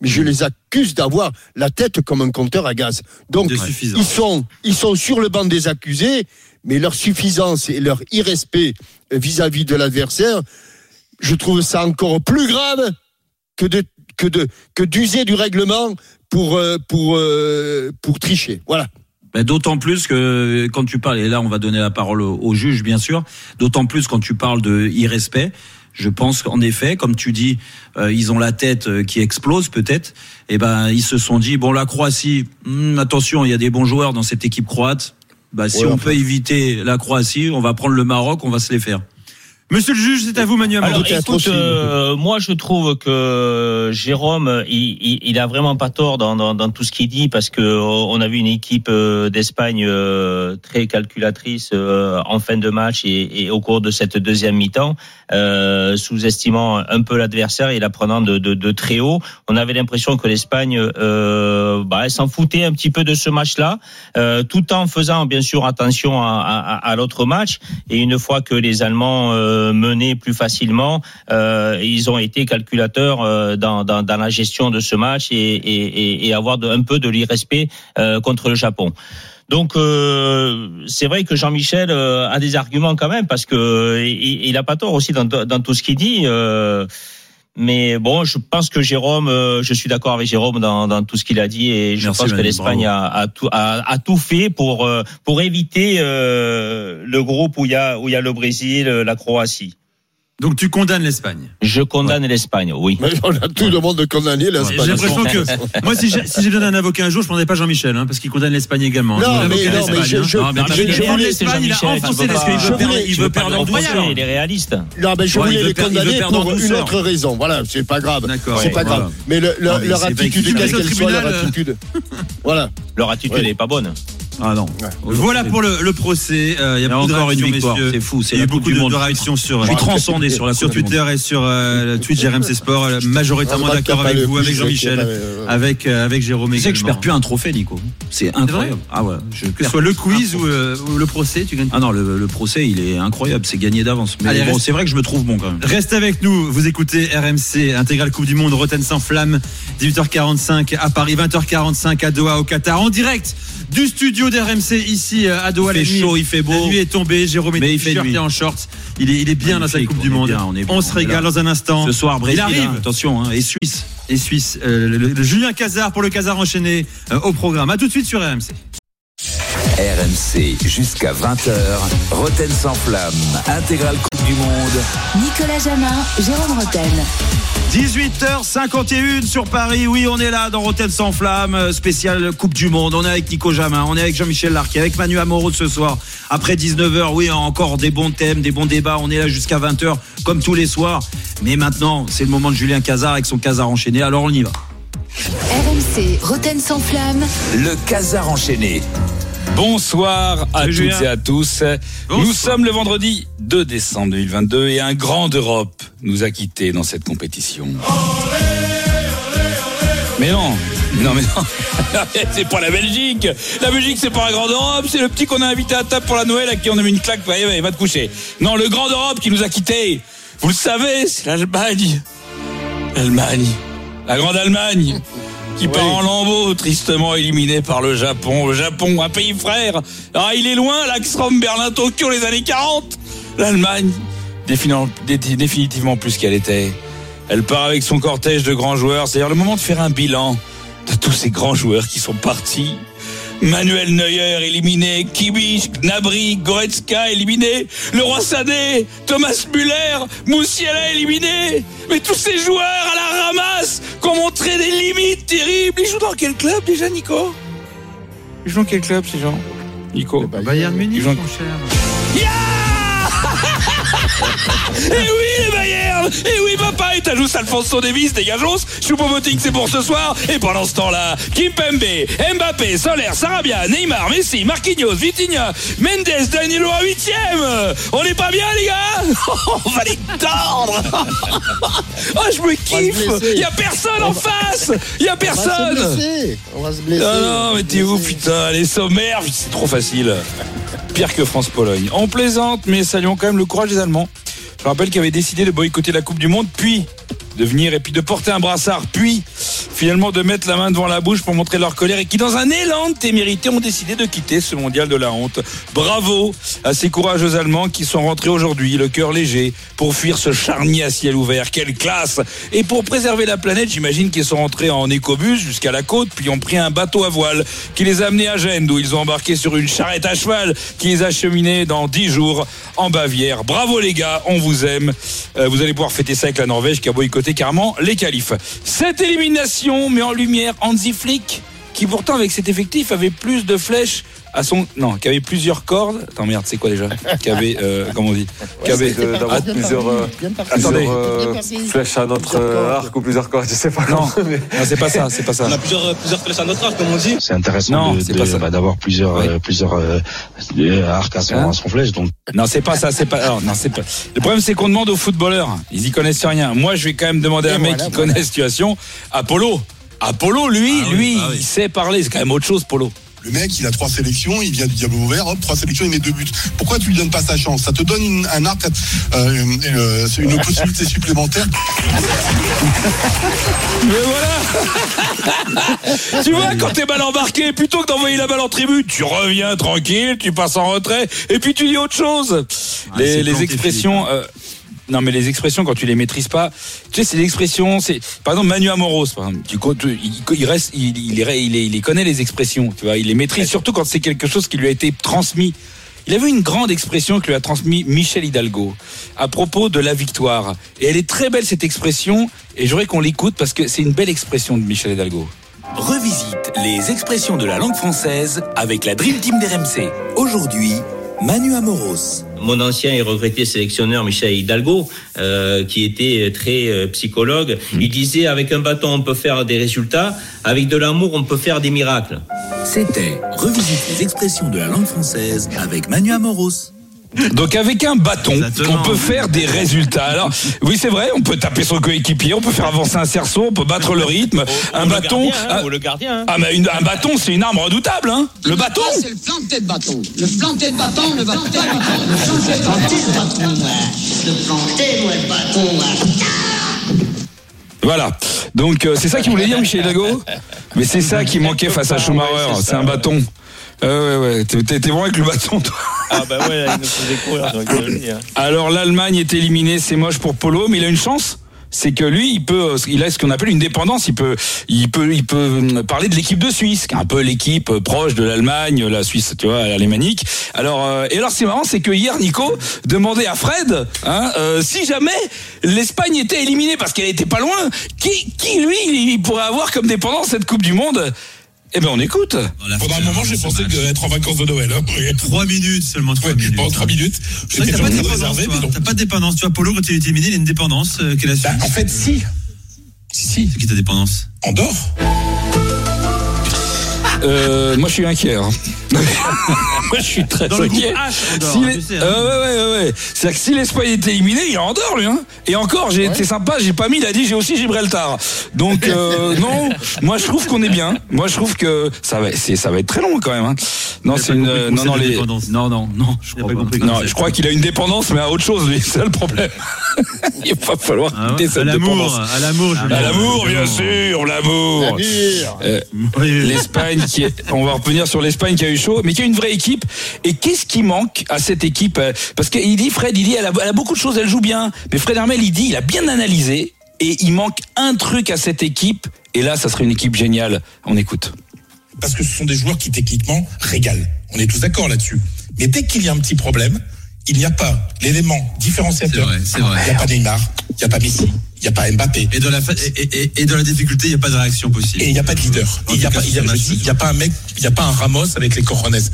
mais je les accuse d'avoir la tête comme un compteur à gaz. Donc, ils sont, ils sont sur le banc des accusés, mais leur suffisance et leur irrespect vis-à-vis de l'adversaire, je trouve ça encore plus grave que de, que de, que d'user du règlement pour, pour, pour tricher. Voilà. Ben d'autant plus que quand tu parles, et là on va donner la parole au, au juge bien sûr, d'autant plus quand tu parles de irrespect, je pense qu'en effet, comme tu dis, euh, ils ont la tête qui explose peut-être, et ben ils se sont dit, bon la Croatie, hum, attention, il y a des bons joueurs dans cette équipe croate, ben, si ouais, on enfin. peut éviter la Croatie, on va prendre le Maroc, on va se les faire. Monsieur le juge, c'est à vous, Manuel. Alors, écoute, euh, moi, je trouve que Jérôme, il, il, il a vraiment pas tort dans, dans, dans tout ce qu'il dit, parce que on a vu une équipe d'Espagne très calculatrice en fin de match et, et au cours de cette deuxième mi-temps, euh, sous-estimant un peu l'adversaire et la prenant de, de, de très haut. On avait l'impression que l'Espagne, euh, bah, elle s'en foutait un petit peu de ce match-là, euh, tout en faisant bien sûr attention à, à, à l'autre match. Et une fois que les Allemands euh, mener plus facilement, euh, ils ont été calculateurs euh, dans, dans, dans la gestion de ce match et, et, et avoir de, un peu de l'irrespect euh, contre le Japon. Donc euh, c'est vrai que Jean-Michel euh, a des arguments quand même, parce que il, il a pas tort aussi dans, dans tout ce qu'il dit. Euh, mais bon, je pense que Jérôme, euh, je suis d'accord avec Jérôme dans, dans tout ce qu'il a dit, et je Merci pense Manu, que l'Espagne a, a, tout, a, a tout fait pour euh, pour éviter euh, le groupe où il y a où il y a le Brésil, la Croatie. Donc tu condamnes l'Espagne. Je condamne ouais. l'Espagne, oui. Mais on a tout ouais. le monde de condamner l'Espagne. J'ai l'impression que moi, si j'ai, si j'ai besoin d'un avocat un jour, je prendrais pas Jean-Michel, hein, parce qu'il condamne l'Espagne également. Non, mais, non, mais je, je, non, mais je, je, je voulais l'Espagne, il a enfoncé l'Espagne. Il veut perdre, il veut perdre en procès. Il est réaliste. Non, mais je ouais, voulais les condamner pour une autre raison. Voilà, c'est pas grave. D'accord. C'est pas grave. Mais leur attitude, quelle qu'elle soit, leur attitude. Voilà. Leur attitude n'est pas bonne. Ah non. Ouais. Voilà pour le, le procès. Il euh, y a beaucoup encore de une victoire. Messieurs. C'est fou. C'est il y a la beaucoup de, de réactions sur. Je suis transcendé sur la sur Twitter et sur euh, Twitch R M C Sport. Majoritairement ah, d'accord avec vous, avec Jean-Michel, euh, avec euh, avec Jérôme. Tu sais que je perds plus un trophée, Nico. C'est incroyable. Ah ouais. Je que ce soit le quiz ou, euh, ou le procès, tu gagnes. Ah non, le, le procès, il est incroyable. C'est gagné d'avance. Mais Allez, bon, reste... c'est vrai que je me trouve bon quand même. Reste avec nous. Vous écoutez R M C, Intégrale Coupe du Monde, Rotten sans flamme, dix-huit heures quarante-cinq à Paris, vingt heures quarante-cinq à Doha au Qatar, en direct du studio d'R M C ici à Doha. Il fait chaud, il fait beau. La nuit est tombée. Jérôme est t-shirt et en shorts. Il est, il est bien dans sa Coupe du Monde. Bien, on, est on, on se régale dans un instant. Ce soir, Brésil, il arrive. Hein, attention, hein, et Suisse. Et Suisse. Euh, le, le, le Julien Cazard pour le Cazard enchaîné euh, au programme. À tout de suite sur R M C. R M C jusqu'à vingt heures. Rotten sans flamme. Intégrale Coupe du Monde. Nicolas Jamin, Jérôme Rotten. dix-huit heures cinquante et un sur Paris. Oui, on est là dans Rotten sans flamme, spécial Coupe du Monde. On est avec Nico Jamin, on est avec Jean-Michel Larquet, avec Manu Amoro ce soir. Après dix-neuf heures, oui, encore des bons thèmes, des bons débats. On est là jusqu'à vingt heures, comme tous les soirs. Mais maintenant, c'est le moment de Julien Cazard avec son Cazard enchaîné. Alors on y va. R M C, Rotten sans flamme. Le Cazard enchaîné. Bonsoir à Salut toutes Julien. et à tous. Bonsoir. Nous sommes le vendredi deux décembre deux mille vingt-deux et un grand d'Europe nous a quittés dans cette compétition. Mais non, non mais non, c'est pas la Belgique. La Belgique c'est pas la grande Europe, c'est le petit qu'on a invité à table pour la Noël à qui on a mis une claque. Allez, allez, va te coucher. Non, le grand d'Europe qui nous a quittés, vous le savez, c'est l'Allemagne. L'Allemagne, la grande Allemagne. Qui part oui. en lambeaux, tristement éliminé par le Japon. Le Japon, un pays frère. Ah, il est loin, l'axe Rome-Berlin-Tokyo, les années quarante. L'Allemagne, définitivement plus qu'elle était. Elle part avec son cortège de grands joueurs. C'est-à-dire le moment de faire un bilan de tous ces grands joueurs qui sont partis. Manuel Neuer éliminé, Kimmich, Gnabry, Goretzka éliminé, le roi Sané, Thomas Müller, Moussiala éliminé. Mais tous ces joueurs à la ramasse qui ont montré des limites terribles. Ils jouent dans quel club déjà, Nico? Ils jouent dans quel club ces gens, Nico? Bayern Munich, mon cher. Yeah. Et oui les Bayern. Et oui papa, et t'ajoutes Alphonso Davies, dégageons. Choupo-Moting c'est pour ce soir. Et pendant ce temps-là, Kimpembe, Mbappé, Soler, Sarabia, Neymar, Messi, Marquinhos, Vitinha, Mendes, Danilo à huitième. On n'est pas bien les gars. On va les tordre. Oh je me kiffe. Il y a personne en face. Il y a personne. On va se blesser. On va se blesser. Non non mais t'es où putain, les sommaires, c'est trop facile. Pire que France-Pologne. On plaisante, mais saluons quand même le courage des Allemands. Je rappelle qu'ils avaient décidé de boycotter la Coupe du Monde, puis de venir et puis de porter un brassard, puis finalement de mettre la main devant la bouche pour montrer leur colère et qui, dans un élan de témérité, ont décidé de quitter ce mondial de la honte. Bravo à ces courageux Allemands qui sont rentrés aujourd'hui, le cœur léger, pour fuir ce charnier à ciel ouvert. Quelle classe! Et pour préserver la planète, j'imagine qu'ils sont rentrés en écobus jusqu'à la côte, puis ont pris un bateau à voile qui les a amenés à Gênes, d'où ils ont embarqué sur une charrette à cheval qui les a acheminés dans dix jours en Bavière. Bravo les gars, on vous aime. Euh, vous allez pouvoir fêter ça avec la Norvège qui a boycotté carrément les qualifs. Cette élimination met en lumière Hansi Flick, qui pourtant avec cet effectif avait plus de flèches à son non, qui avait plusieurs cordes. Attends merde, c'est quoi déjà? Qui avait euh, comment on dit? Qui avait de, d'avoir ah, plusieurs, euh, attendez, plusieurs euh, flèches à notre euh, arc ou plusieurs cordes, je sais pas. Non, comment, mais... non c'est pas ça, c'est pas ça. On a plusieurs plusieurs flèches à notre arc, comme on dit. C'est intéressant non, de, c'est de, pas ça. Bah, d'avoir plusieurs ouais. euh, plusieurs euh, arcs à son, hein? à son flèche. Donc non, c'est pas ça, c'est pas. Alors, non, c'est pas. Le problème, c'est qu'on demande aux footballeurs, ils y connaissent rien. Moi, je vais quand même demander à un mec voilà, qui voilà. connaît la situation. Apollo, Apollo, lui, ah, oui, lui, ah, oui. il sait parler. C'est quand même autre chose, Polo. Le mec, il a trois sélections, il vient du Diable Vauvert, hop, trois sélections, il met deux buts. Pourquoi tu lui donnes pas sa chance? Ça te donne une, un arc, euh, une, euh, une possibilité supplémentaire. Mais voilà. Tu vois, quand t'es mal embarqué, plutôt que d'envoyer la balle en tribune, tu reviens tranquille, tu passes en retrait, et puis tu dis autre chose. Ah, les les expressions... Euh, Non mais les expressions quand tu les maîtrises pas, tu sais c'est des expressions, c'est par exemple Manu Amoros, par exemple, tu, il, il reste, il, il, il, il les connaît les expressions, tu vois, il les maîtrise surtout quand c'est quelque chose qui lui a été transmis. Il avait une grande expression que lui a transmis Michel Hidalgo à propos de la victoire, et elle est très belle cette expression, et j'aurais qu'on l'écoute parce que c'est une belle expression de Michel Hidalgo. Revisite les expressions de la langue française avec la Dream Team d'R M C. Aujourd'hui, Manu Amoros. Mon ancien et regretté sélectionneur Michel Hidalgo, euh, qui était très euh, psychologue, mmh. il disait avec un bâton on peut faire des résultats, avec de l'amour on peut faire des miracles. C'était Revisite les expressions de la langue française avec Manu Amoros. Donc avec un bâton, Exactement. on peut faire des résultats. Alors oui c'est vrai, on peut taper son coéquipier, on peut faire avancer un cerceau, on peut battre le rythme. Ou, un ou bâton, le gardien, hein, un, ou le gardien. Hein. Ah mais une, un bâton c'est une arme redoutable, hein. Le bâton. Ah, c'est le planté de bâton. Le planté de bâton, le planté de bâton. Le planté de bâton. Le planté de bâton. Voilà. Donc euh, c'est ça qu'il voulait dire Michel Hidalgo. Mais c'est ça qui manquait face à Schumacher. C'est un bâton. Euh, ouais, ouais, t'es, t'es bon avec le bâton, toi. Ah bah ouais, là, il nous faisait courir. Donc, euh, Alors l'Allemagne est éliminée, c'est moche pour Polo, mais il a une chance. C'est que lui, il peut, il a ce qu'on appelle une dépendance. Il peut, il peut, il peut parler de l'équipe de Suisse, qui est un peu l'équipe proche de l'Allemagne, la Suisse, tu vois, alémanique. Alors, euh, et alors, c'est marrant, c'est que hier, Nico demandait à Fred, hein, euh, si jamais l'Espagne était éliminée parce qu'elle était pas loin, qui, qui lui, il pourrait avoir comme dépendance cette Coupe du Monde. Eh ben on écoute. Pendant un moment j'ai pensé être en vacances de Noël. Hein. Trois minutes seulement. Trois ouais, minutes. Pendant trois minutes. T'as pas de dépendance. T'as pas de dépendance. Tu vois, Polo, quand il est éliminé, il a une dépendance. Euh, qu'elle a bah, en fait, si. Si, si. C'est qui ta dépendance? Andorre. Euh, moi je suis inquiet. Hein. Moi je suis très Dans inquiet. H, si les... tu sais, hein. euh, ouais, ouais, ouais, ouais. C'est-à-dire que si l'Espagne est éliminée, il est en dehors lui. Hein. Et encore, j'ai ouais. été sympa, j'ai pas mis, il a dit j'ai aussi Gibraltar. Donc euh, non, moi je trouve qu'on est bien. Moi je trouve que ça va, c'est, ça va être très long quand même. Hein. Non, c'est une, euh, non, non, les, non, non, non, je crois pas. Compris non, je crois qu'il a une dépendance, mais à autre chose lui. C'est ça le problème. Il va pas falloir ah ouais, cette à l'amour, dépendance. À l'amour, à l'amour, l'amour bien sûr, l'amour. Euh, L'Espagne qui est, on va revenir sur l'Espagne qui a eu chaud, mais qui a une vraie équipe. Et qu'est-ce qui manque à cette équipe? Parce qu'il dit, Fred, il dit, elle a, elle a beaucoup de choses, elle joue bien. Mais Fred Hermel, il dit, il a bien analysé. Et il manque un truc à cette équipe. Et là, ça serait une équipe géniale. On écoute. Parce que ce sont des joueurs qui, techniquement, régalent. On est tous d'accord là-dessus. Mais dès qu'il y a un petit problème, il n'y a pas l'élément différenciateur. C'est vrai, c'est vrai. Il n'y a pas Neymar, il n'y a pas Messi, il n'y a pas Mbappé. Et dans la, fa- et, et, et dans la difficulté, il n'y a pas de réaction possible. Et il n'y a pas de leader. Il n'y a, pas, il y a, il y a pas un mec, il n'y a pas un Ramos avec les cojones. Hey,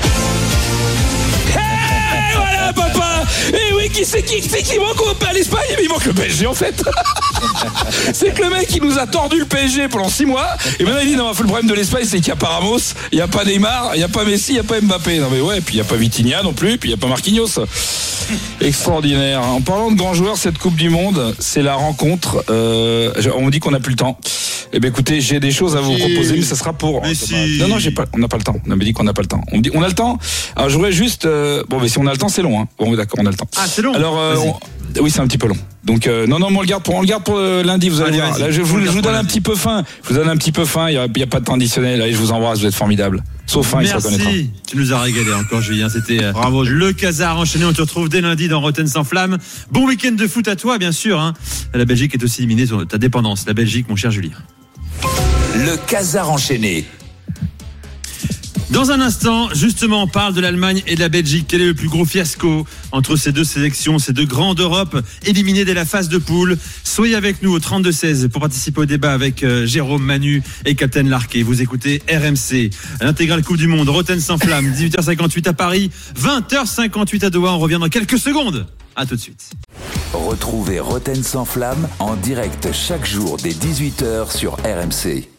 voilà, papa. Et oui, qui c'est qui, c'est qui manque à l'Espagne? Mais il manque le P S G en fait. C'est que le mec il nous a tordu le P S G pendant six mois. Et maintenant il dit non, le problème de l'Espagne c'est qu'il n'y a pas Ramos, il n'y a pas Neymar, il n'y a pas Messi, il n'y a pas Mbappé. Non mais ouais, puis il n'y a pas Vitinha non plus, puis il n'y a pas Marquinhos. Extraordinaire. En parlant de grands joueurs, cette Coupe du Monde, c'est la rencontre. Euh, on me dit qu'on n'a plus le temps. Eh ben écoutez, j'ai des choses à vous proposer, mais ça sera pour. Mais si. Non, non, j'ai pas. On n'a pas le temps. On m'a dit qu'on n'a pas le temps. On me dit, on a le temps. Alors, je voudrais juste. Euh... Bon, mais si on a le temps, c'est long. Hein. Bon, d'accord, on a le temps. Ah, c'est long. Alors, euh, on... oui, c'est un petit peu long. Donc, euh, non, non, mais on le garde pour, on le garde pour euh, lundi. Vous allez voir. Là, je vous, je vous donne un petit peu faim. Je vous donne un petit peu faim. Il y a, il y a pas de temps additionnel. Allez, je vous embrasse. Vous êtes formidables. Sauf fin, il se reconnaîtra. Merci. Tu nous as régalé encore, Julien. C'était euh, bravo. Le Casar enchaîné. On te retrouve dès lundi dans Rotten sans flamme. Bon week-end de foot à toi, bien sûr. Hein. La Belgique est aussi éliminée sur ta dépendance. La Belgique, mon cher Julien. Le Casar enchaîné. Dans un instant, justement, on parle de l'Allemagne et de la Belgique. Quel est le plus gros fiasco entre ces deux sélections, ces deux grands d'Europe, éliminés dès la phase de poule? Soyez avec nous au trente-deux seize pour participer au débat avec euh, Jérôme, Manu et Captain Larquet. Vous écoutez R M C, l'intégrale Coupe du Monde, Rotten sans flamme, dix-huit heures cinquante-huit à Paris, vingt heures cinquante-huit à Doha. On revient dans quelques secondes. À tout de suite. Retrouvez Rotten sans flamme en direct chaque jour dès dix-huit heures sur R M C.